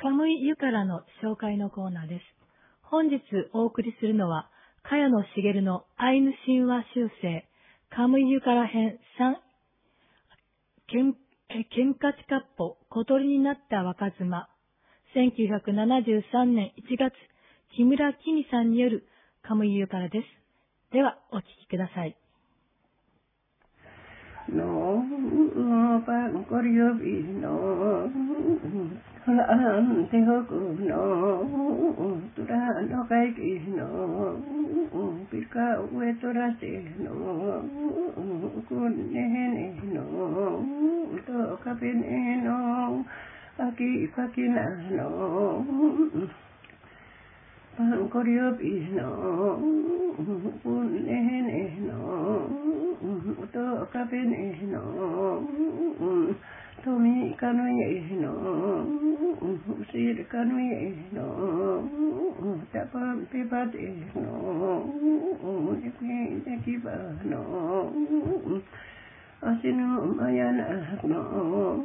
カムイユからの紹介のコーナーです。本日お送りするのは、茅野茂のアイヌ神話修正、カムイユから編3、ケンカチカッポ、小鳥になった若妻、1973年1月、木村きみさんによるカムイユからです。では、お聞きください。 No, pa korio bi no, laan te hoku no, tura no kai ki no, pika ue tura te no, kun ne no, to kapene no, aki pakina no, pa korio bi no, kun ne no. To kapene no, tomi kanui no, sir kanui no, tapam pipate no, ekiba no, asinu mayana no,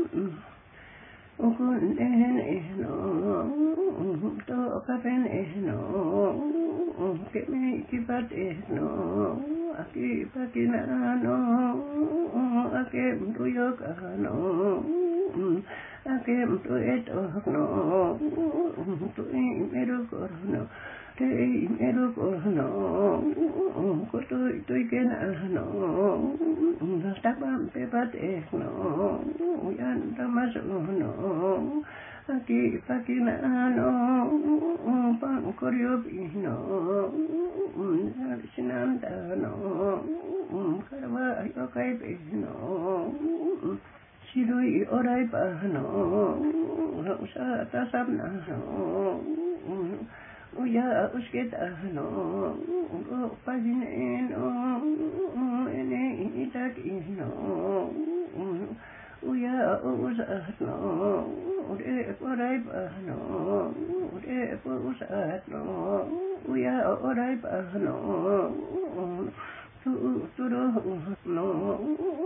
ukun no, to kapene no, kemi kipate no. Aki pakina no, ake mtuyoka no, ake mtueto no, tui merukor no, te merukor no, kutui tuikena no, tapam pepate no, yan tamaso no, aki pakina no, pang koryopi no, sinanda no, karwa yokai no, shirui orai pa no, sa tasabna no, uya usketa no, pagine no, ene itaki no, uya usat no, ure orai pa no, ure usat no, uya orai pa no, turo no,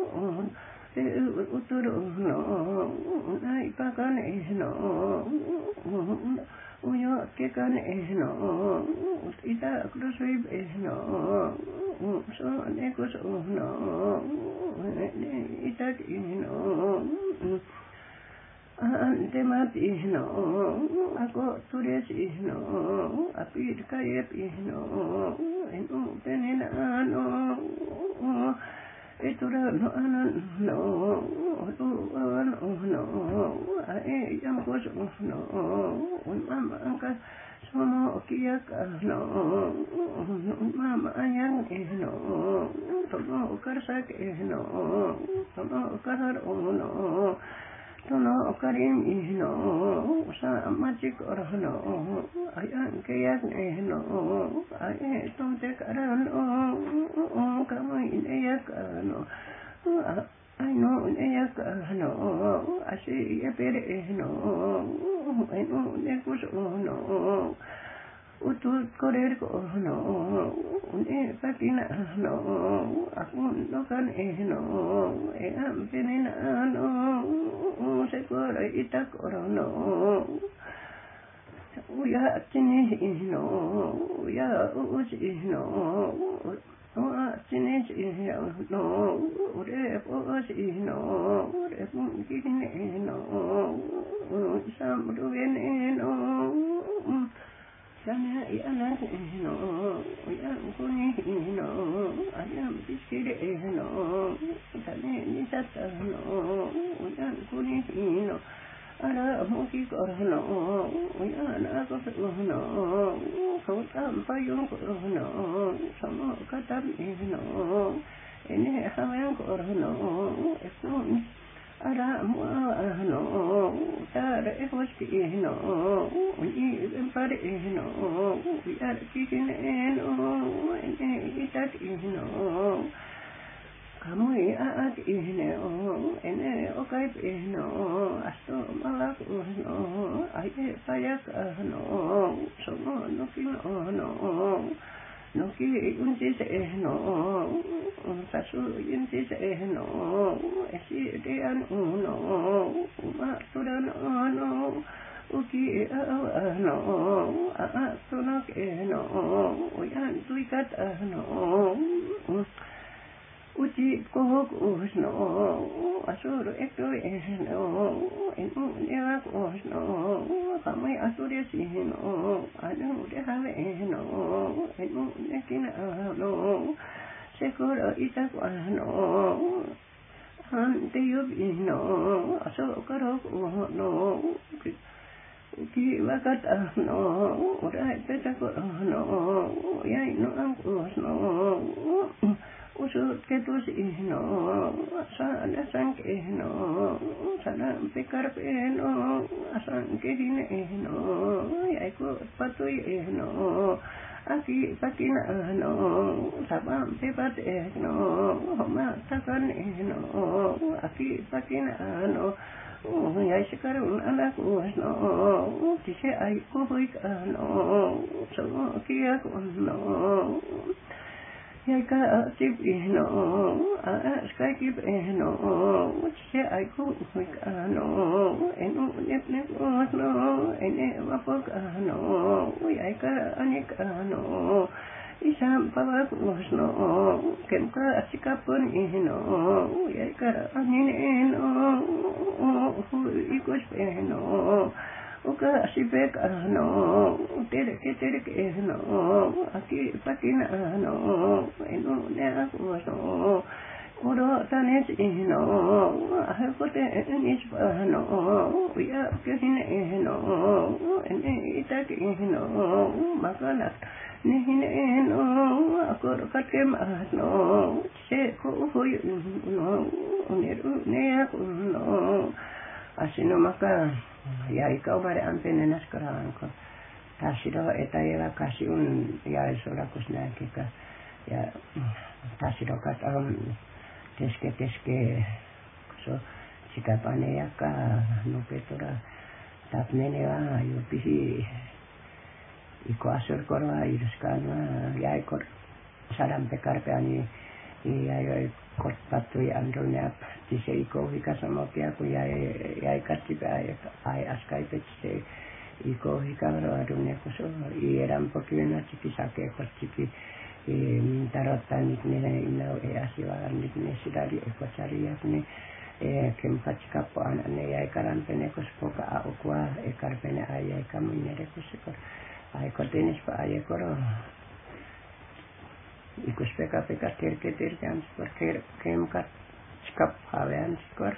uturo no, nai pakane no, uyo kekane no, ita krusui no, so nekus no, ita no, ante mati no, ako turesi no, apir kayepi no, enu tenena no, etura no anan no, tuan no, ae yamkos no, mama angka somo kiyaka no, mama ayang no, tomo karsak no, tomo karar no, tono karim no, sa machikor no, ayang kayak no, ae tomte karan no, kamay inayak no, ay no inayak no, asi yapere no, ay no nekus no, utut korer ko no, une patina no, akun lokan no, am penina no, sekora itak no, uya tini no, uya usi no, uya tini no, ure posi no, ure pungkine no, samruene no, sana yana no, yan kuni no, ayam piskire no, tane nisata no, yan kuni no, ara muki kor no, yan ako no, kautam payung kor no, sama katam no, ene hamayang kor no, esun ara mua no, tara hoski no, ni pare no, yar kikine no, ene itak no, kamui aat no, ene okai no, asto malak no, aye payak no, sono nukin no, nuki unti se no, sasu unti se no, esi dean no, ma turan no, uki あわの、あそのけの、おやんついかたの、うちこくしの、あそるえとえの、えのねわこしの、かまいあそれしの、あのではれの、えのねきなの、せこらいたこの、なんてゆびの、あそからこの、きわかたの、おらいてたこの、やいのあんこの、おすけとしの、さらさんけの、さらんぺからぺの、あさんけひねの、やいこぱとえの、あきぱきなの、さばんぺぱての、ほまたかねの、あきぱきなの、やいしからんあなこの、きせあいこほいかの、そのきやこの、やいかちびの、あすかきべの、ちせあいこほいかの、えのねねこの、えねわぽかの、やいからあにかの、いさんぱわこの、けんかしかぽにの、やいからあにねの、ふいこしべの、おかしべかの、てれけの、あきぱきなの、えのねあこの、おろたねしの、あへこてにしばの、やけひねの、えねいたきの、まかな、ねひねの、あころかけますの、せこふゆの、ねるねあこの、足のまか、やいかおばれあんぺねなしからんこ、たしろえたえらかしやいそらこしなきか、や、たしろかたん、てすけ、そ、ちかぱねやか、のぺとら、たつねねは、よぴひ、いこあそるころは、いるすかな、やいこ、さらんぺからぺあに、ya yo kot patu ya andronya di se iko hika sama pia ku ya ikati ba ai askai pe se iko hika ro adunya ku so eram pokina chiki sake ko chiki tarota ni ne ina asiwa ni ne sidari ko cari ya ne kempa chika po ana ne ya karan pene ko spoka a okwa kar pene ai kamu ne re ku se ko ai ko tenis pa ai ko ro Ikus peka terke anskor kem kat skap have anskor。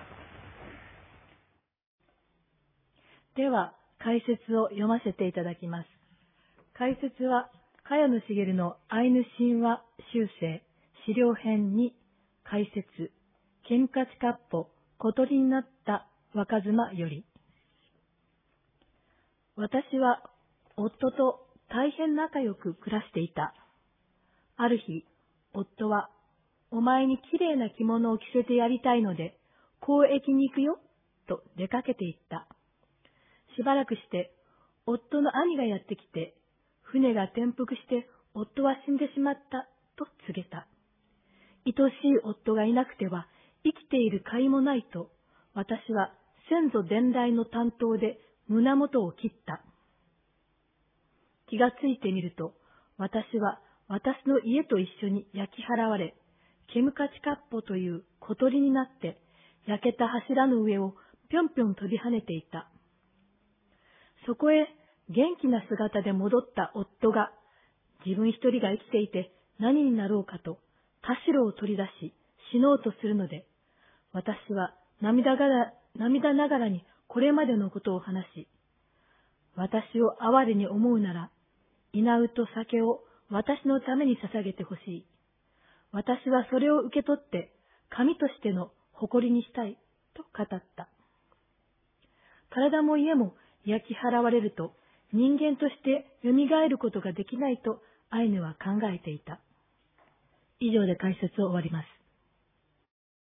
では、解説を読ませていただきます。解説は、茅野茂のアイヌ神話修正資料編に解説、ケンカチカッポ小鳥になった若妻より。私は夫と大変仲良く暮らしていた。ある日、夫は、お前にきれいな着物を着せてやりたいので、交易に行くよ、と出かけて行った。しばらくして、夫の兄がやってきて、船が転覆して夫は死んでしまった、と告げた。愛しい夫がいなくては、生きている甲斐もないと、私は先祖伝来の担当で胸元を切った。気がついてみると、私は、私の家と一緒に焼き払われ、ケムカチカッポという小鳥になって、焼けた柱の上をぴょんぴょん飛び跳ねていた。そこへ元気な姿で戻った夫が、自分一人が生きていて何になろうかと、田代を取り出し、死のうとするので、私は涙ながらにこれまでのことを話し、私を哀れに思うなら、稲うと酒を私のために捧げてほしい。私はそれを受け取って、神としての誇りにしたい、と語った。体も家も焼き払われると、人間として蘇ることができないと、アイヌは考えていた。以上で解説を終わります。